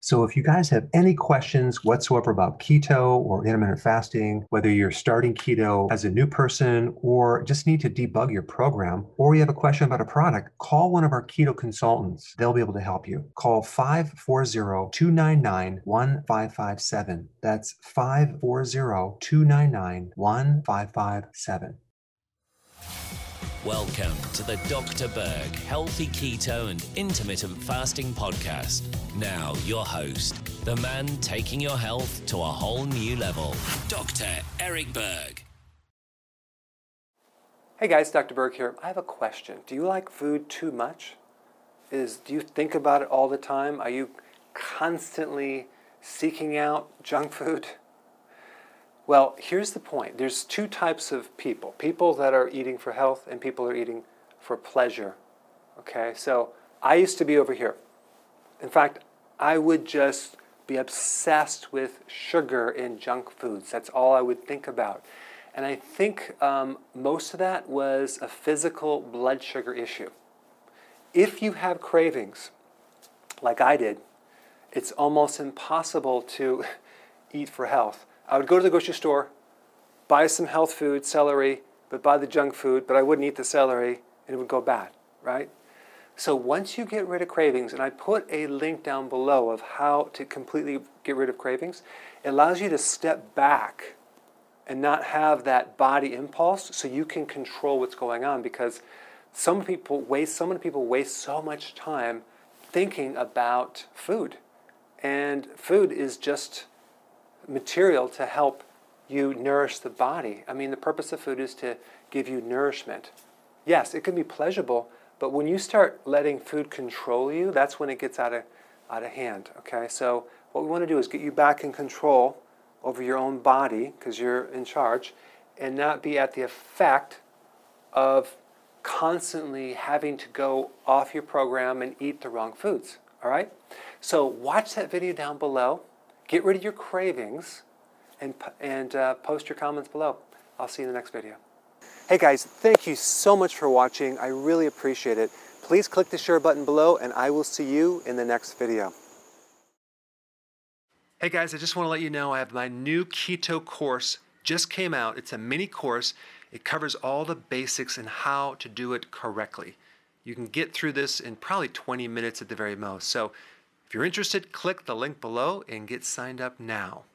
So if you guys have any questions whatsoever about keto or intermittent fasting, whether you're starting keto as a new person or just need to debug your program, or you have a question about a product, call one of our keto consultants. They'll be able to help you. Call 540-299-1557. That's 540-299-1557. Welcome to the Dr. Berg Healthy Keto and Intermittent Fasting Podcast. Now, your host, the man taking your health to a whole new level, Dr. Eric Berg. Hey guys, Dr. Berg here. I have a question. Do you like food too much? Do you think about it all the time? Are you constantly seeking out junk food? Well, here's the point. There's two types of people. People that are eating for health and people are eating for pleasure. Okay, so I used to be over here. In fact, I would just be obsessed with sugar in junk foods. That's all I would think about. And I think most of that was a physical blood sugar issue. If you have cravings, like I did, it's almost impossible to eat for health. I would go to the grocery store, buy some health food, celery, but buy the junk food, but I wouldn't eat the celery, and it would go bad, right? So once you get rid of cravings, and I put a link down below of how to completely get rid of cravings, it allows you to step back and not have that body impulse so you can control what's going on, because so many people waste so much time thinking about food. And food is just material to help you nourish the body. I mean, the purpose of food is to give you nourishment. Yes, it can be pleasurable, but when you start letting food control you, that's when it gets out of hand, okay? So what we want to do is get you back in control over your own body, because you're in charge, and not be at the effect of constantly having to go off your program and eat the wrong foods, all right? So watch that video down below. Get rid of your cravings and post your comments below. I'll see you in the next video. Hey guys, thank you so much for watching. I really appreciate it. Please click the share button below and I will see you in the next video. Hey guys, I just want to let you know I have my new keto course just came out. It's a mini course. It covers all the basics and how to do it correctly. You can get through this in probably 20 minutes at the very most. So if you're interested, click the link below and get signed up now.